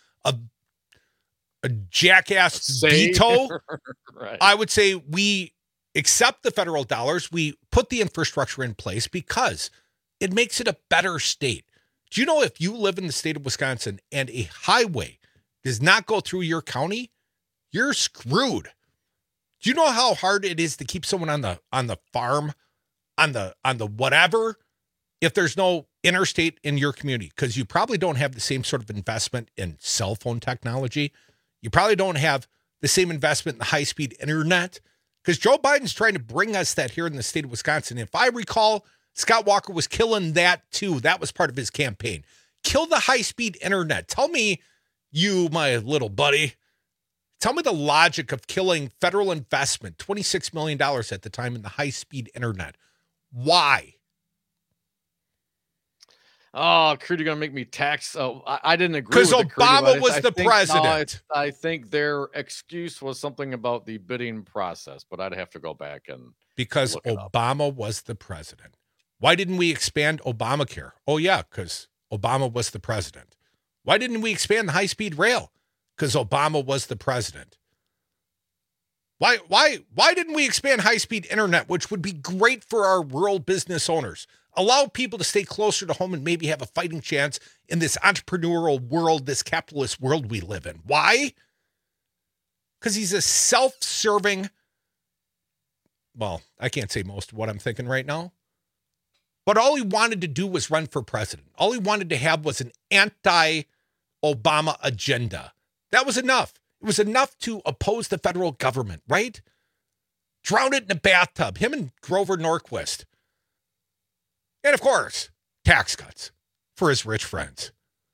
jackass veto, right, I would say we accept the federal dollars. We put the infrastructure in place because it makes it a better state. Do you know if you live in the state of Wisconsin and a highway does not go through your county, you're screwed? Do you know how hard it is to keep someone on the farm, on the whatever, if there's no interstate in your community? Because you probably don't have the same sort of investment in cell phone technology. You probably don't have the same investment in the high-speed internet, because Joe Biden's trying to bring us that here in the state of Wisconsin. If I recall, Scott Walker was killing that too. That was part of his campaign. Kill the high-speed internet. Tell me, you, my little buddy, tell me the logic of killing federal investment, $26 million at the time in the high-speed internet. Why? Oh, Crude, you're going to make me tax. Oh, I didn't agree. Because Obama was the president. No, I think their excuse was something about the bidding process, but I'd have to go back and because Obama was the president. Why didn't we expand Obamacare? Oh, yeah, because Obama was the president. Why didn't we expand the high-speed rail? Because Obama was the president. Why didn't we expand high-speed internet, which would be great for our rural business owners? Allow people to stay closer to home and maybe have a fighting chance in this entrepreneurial world, this capitalist world we live in. Why? Because he's a self-serving, well, I can't say most of what I'm thinking right now, but all he wanted to do was run for president. All he wanted to have was an anti-Obama agenda. That was enough. It was enough to oppose the federal government, right? Drown it in a bathtub, him and Grover Norquist. And, of course, tax cuts for his rich friends.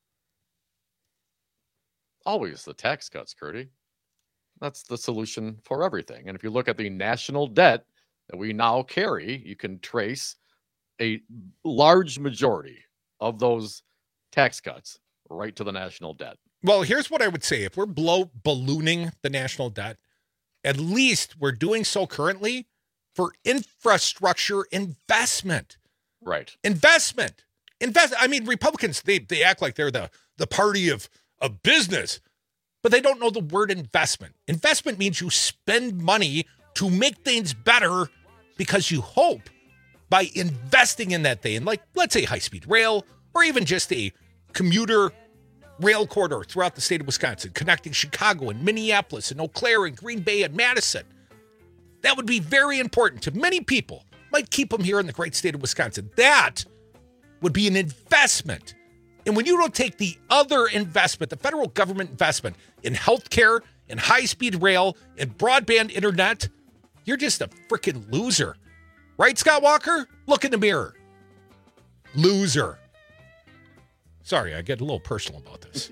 Always the tax cuts, Curdy. That's the solution for everything. And if you look at the national debt that we now carry, you can trace a large majority of those tax cuts right to the national debt. Well, here's what I would say. If we're ballooning the national debt, at least we're doing so currently for infrastructure investment. Right. Investment. I mean, Republicans, they act like they're the party of business, but they don't know the word investment. Investment means you spend money to make things better because you hope by investing in that thing, like, let's say, high-speed rail, or even just a commuter rail corridor throughout the state of Wisconsin, connecting Chicago and Minneapolis and Eau Claire and Green Bay and Madison. That would be very important to many people. Might keep them here in the great state of Wisconsin. That would be an investment. And when you don't take the other investment, the federal government investment in healthcare and high-speed rail and broadband internet, you're just a freaking loser. Right, Scott Walker? Look in the mirror. Loser. Sorry, I get a little personal about this.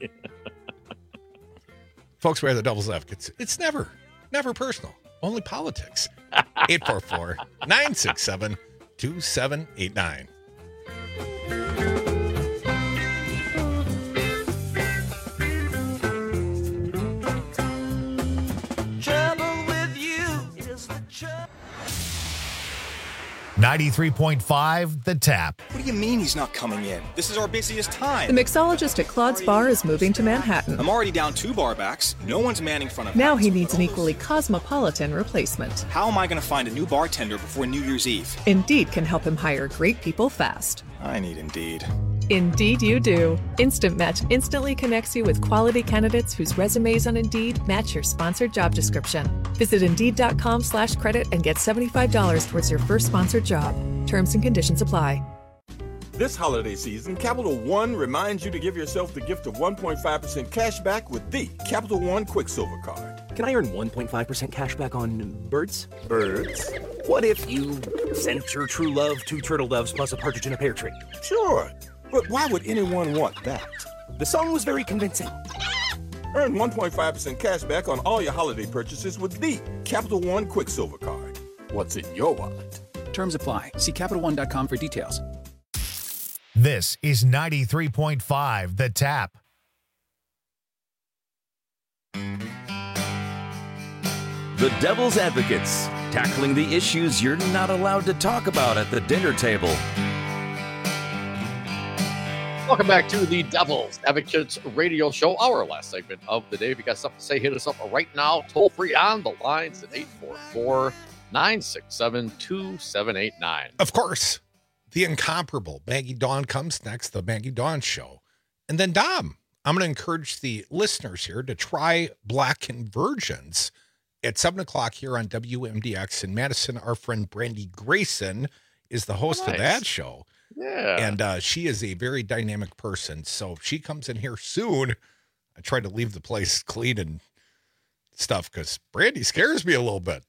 Folks, we're the Devil's Advocates. It's never personal. Only politics. 844-967-2789. 93.5 The Tap. What do you mean he's not coming in? This is our busiest time. The mixologist at Claude's Bar is moving to Manhattan. I'm already down 2 bar backs. No one's manning front of Now he needs an equally cosmopolitan replacement. How am I going to find a new bartender before New Year's Eve? Indeed can help him hire great people fast. I need Indeed. Indeed you do. Instant Match instantly connects you with quality candidates whose resumes on Indeed match your sponsored job description. Visit Indeed.com/credit and get $75 towards your first sponsored job. Terms and conditions apply. This holiday season, Capital One reminds you to give yourself the gift of 1.5% cash back with the Capital One Quicksilver Card. Can I earn 1.5% cash back on birds? Birds? What if you sent your true love 2 turtle doves plus a partridge in a pear tree? Sure, but why would anyone want that? The song was very convincing. Earn 1.5% cash back on all your holiday purchases with the Capital One Quicksilver Card. What's in your wallet? Terms apply. See CapitalOne.com for details. This is 93.5 The Tap. The Devil's Advocates, tackling the issues you're not allowed to talk about at the dinner table. Welcome back to the Devil's Advocates radio show, our last segment of the day. If you got something to say, hit us up right now. Toll free on the lines at 844-967-2789. Of course, the incomparable Maggie Dawn comes next, the Maggie Dawn Show. And then Dom, I'm going to encourage the listeners here to try Black Convergence at 7 o'clock here on WMDX in Madison. Our friend Brandy Grayson is the host of that show. Yeah. And she is a very dynamic person. So if she comes in here soon, I try to leave the place clean and stuff because Brandy scares me a little bit.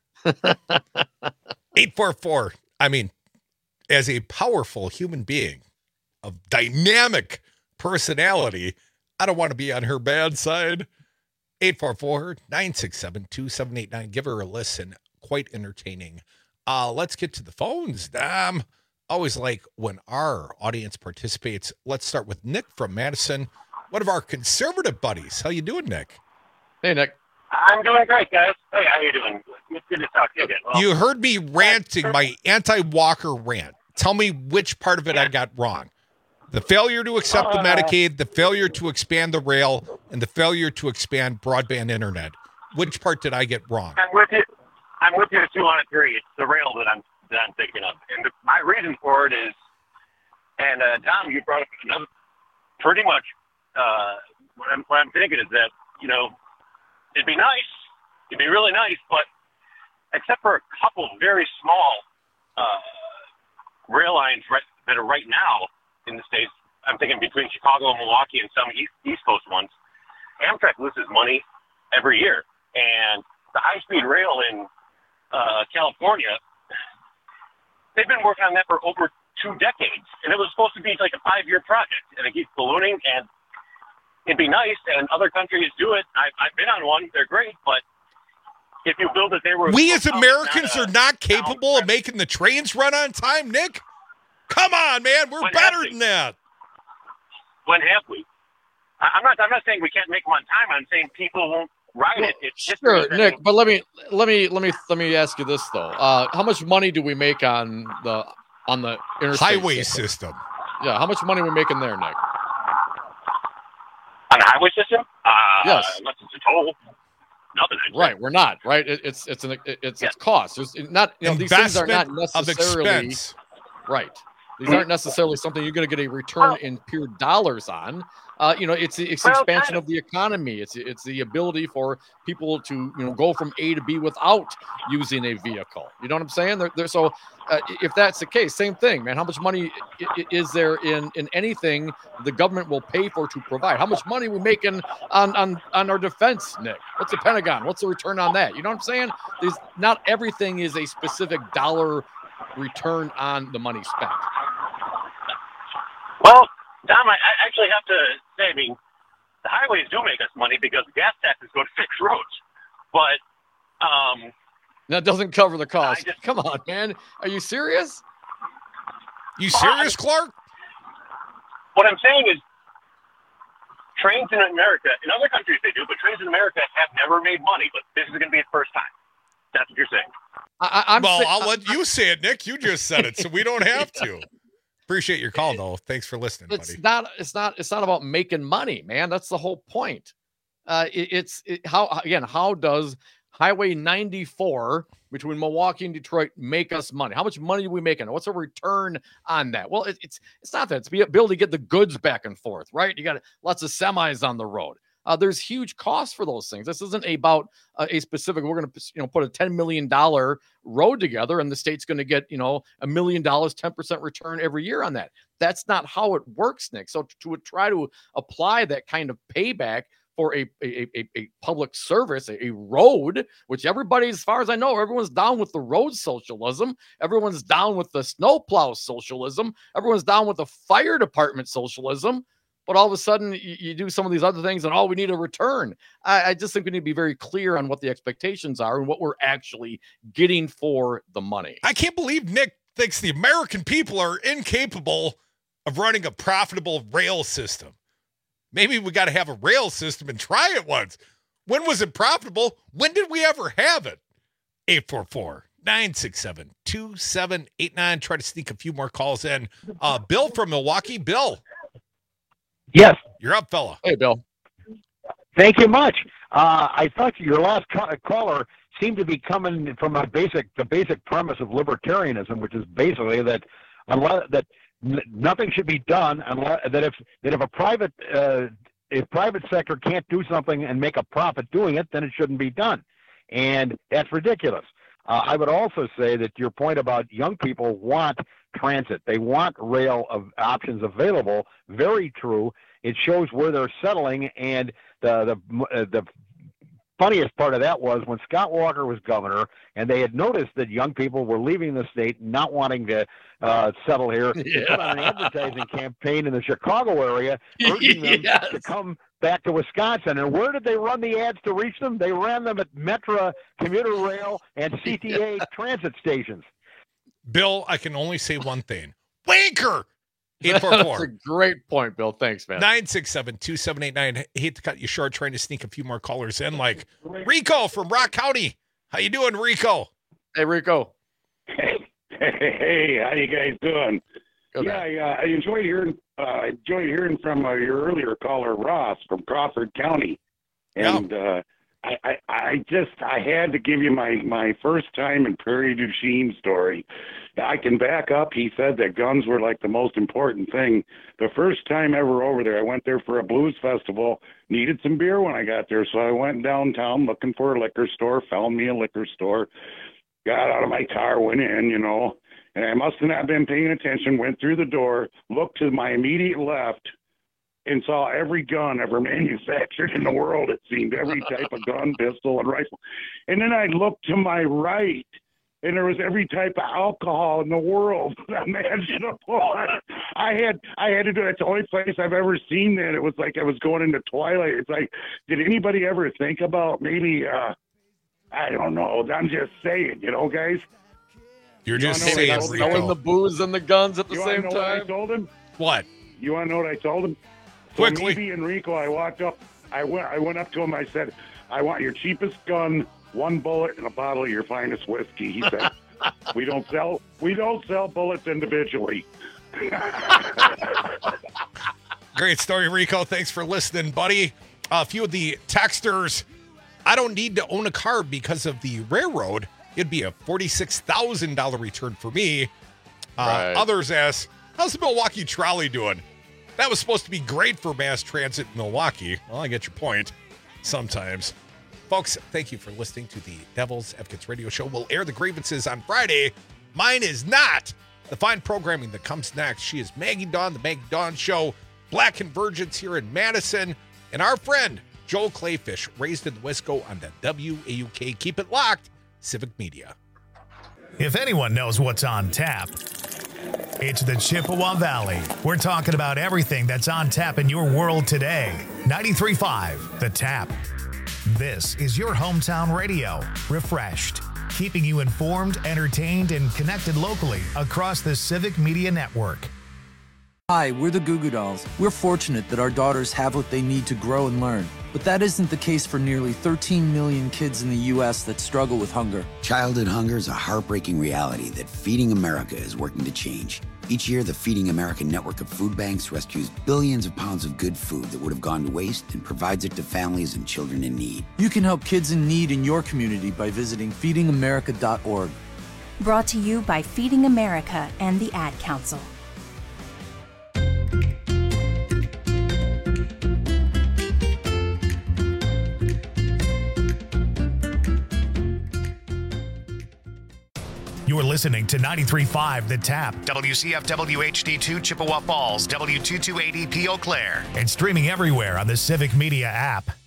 844. I mean, as a powerful human being of dynamic personality, I don't want to be on her bad side. 844-967-2789. Give her a listen. Quite entertaining. Let's get to the phones, Dom. Always like when our audience participates. Let's start with Nick from Madison, one of our conservative buddies. How you doing, Nick? Hey, Nick. I'm doing great, guys. Hey, how you doing? It's good to talk to you again. Well, you heard me ranting my anti-Walker rant. Tell me which part of it I got wrong. The failure to accept the Medicaid, the failure to expand the rail, and the failure to expand broadband internet. Which part did I get wrong? I'm with you 2 on 3. It's the rail that I'm thinking of. And my reason for it is, and Tom, you brought up another, pretty much what I'm thinking is that, you know, it'd be nice, it'd be really nice, but except for a couple very small rail lines that are right now in the States, I'm thinking between Chicago and Milwaukee and some East Coast ones, Amtrak loses money every year. And the high-speed rail in California, they've been working on that for over 2 decades. And it was supposed to be like a 5-year project. And it keeps ballooning. And it'd be nice. And other countries do it. I've been on one. They're great. But if you build it, we as Americans are not capable of making the trains run on time, Nick? Come on, man. We're better than that. When have we? I'm not saying we can't make them on time. I'm saying people won't ride it. It's just sure, Nick. But let me ask you this though: how much money do we make on the interstate highway system? Yeah, how much money are we making there, Nick? On the highway system? Yes. Unless it's a toll. Nothing. Right, we're not. Right, it's cost. There's not. You know, these things are not necessarily right. These aren't necessarily something you're going to get a return in pure dollars on. You know, it's expansion of the economy. It's the ability for people to, you know, go from A to B without using a vehicle. You know what I'm saying? So if that's the case, same thing, man. How much money is there in anything the government will pay for to provide? How much money are we making on our defense, Nick? What's the Pentagon? What's the return on that? You know what I'm saying? Not everything is a specific dollar return on the money spent. Well, Tom, I actually have to say, I mean, the highways do make us money because gas taxes go to fix roads. But that doesn't cover the cost. Come on, man. Are you serious? You serious, Clark? What I'm saying is trains in America, in other countries they do, but trains in America have never made money, but this is going to be the first time. That's what you're saying. I'll let you say it, Nick. You just said it, so we don't have to. Appreciate your call, though. Thanks for listening, buddy. It's not about making money, man. That's the whole point. How does Highway 94 between Milwaukee and Detroit make us money? How much money do we make on it? What's a return on that? Well, it's not that. It's be able to get the goods back and forth, right? You got lots of semis on the road. There's huge costs for those things. This isn't about a specific, we're going to put a $10 million road together and the state's going to get, $1 million, 10% return every year on that. That's not how it works, Nick. So to try to apply that kind of payback for a public service, a road, which everybody, as far as I know, everyone's down with the road socialism. Everyone's down with the snowplow socialism. Everyone's down with the fire department socialism. But all of a sudden, you do some of these other things, and we need a return. I just think we need to be very clear on what the expectations are and what we're actually getting for the money. I can't believe Nick thinks the American people are incapable of running a profitable rail system. Maybe we got to have a rail system and try it once. When was it profitable? When did we ever have it? 844-967-2789. Try to sneak a few more calls in. Bill from Milwaukee. Bill. Yes. You're up, fella. Hey, Bill. Thank you much. I thought your last caller seemed to be coming from the basic premise of libertarianism, which is basically that nothing should be done unless if a private sector can't do something and make a profit doing it, then it shouldn't be done, and that's ridiculous. I would also say that your point about young people want transit, they want rail options available, very true. It shows where they're settling, and the funniest part of that was when Scott Walker was governor, and they had noticed that young people were leaving the state, not wanting to settle here. They put on an advertising campaign in the Chicago area, urging them to come back to Wisconsin. And where did they run the ads to reach them? They ran them at Metra, commuter rail, and CTA transit stations. Bill, I can only say one thing. Wanker! 844. That's a great point, Bill. Thanks, man. 967-2789. Hate to cut you short, trying to sneak a few more callers in, like Rico from Rock County. How you doing, Rico? Hey, Rico. Hey, how you guys doing? Good, I enjoyed hearing from your earlier caller, Ross from Crawford County, and I had to give you my first time in Prairie du Chien story. I can back up. He said that guns were like the most important thing. The first time ever over there, I went there for a blues festival, needed some beer when I got there. So I went downtown looking for a liquor store, found me a liquor store, got out of my car, went in, and I must have not been paying attention, went through the door, looked to my immediate left, and saw every gun ever manufactured in the world. It seemed every type of gun, pistol, and rifle. And then I looked to my right, and there was every type of alcohol in the world imaginable. I had to do it. It's the only place I've ever seen that. It was like I was going into Twilight. It's like, did anybody ever think about maybe, I don't know. I'm just saying, guys. You're just saying, selling the booze and the guns at the same time. What I told him? What? You want to know what I told him? Quickly. So me and Rico, I walked up. I went up to him. I said, I want your cheapest gun, 1 bullet, and a bottle of your finest whiskey. He said, we don't sell bullets individually. Great story, Rico. Thanks for listening, buddy. A few of the texters. I don't need to own a car because of the railroad. It'd be a $46,000 return for me. Right. Others ask, how's the Milwaukee trolley doing? That was supposed to be great for mass transit in Milwaukee. Well, I get your point sometimes. Folks, thank you for listening to the Devil's Advocates Radio Show. We'll air the grievances on Friday. Mine is not. The fine programming that comes next. She is Maggie Dawn, the Maggie Dawn Show, Black Convergence here in Madison, and our friend Joel Clayfish, raised in the Wisco on the WAUK. Keep it locked. Civic Media. If anyone knows what's on tap, it's the Chippewa Valley. We're talking about everything that's on tap in your world today. 93.5 The Tap. This is your hometown radio. Refreshed, keeping you informed, entertained, and connected locally across the Civic Media Network. Hi, we're the Goo Goo Dolls. We're fortunate that our daughters have what they need to grow and learn. But that isn't the case for nearly 13 million kids in the U.S. that struggle with hunger. Childhood hunger is a heartbreaking reality that Feeding America is working to change. Each year, the Feeding America network of food banks rescues billions of pounds of good food that would have gone to waste and provides it to families and children in need. You can help kids in need in your community by visiting feedingamerica.org. Brought to you by Feeding America and the Ad Council. You are listening to 93.5 The Tap, WCFW HD2 Chippewa Falls, W228EP Eau Claire, and streaming everywhere on the Civic Media app.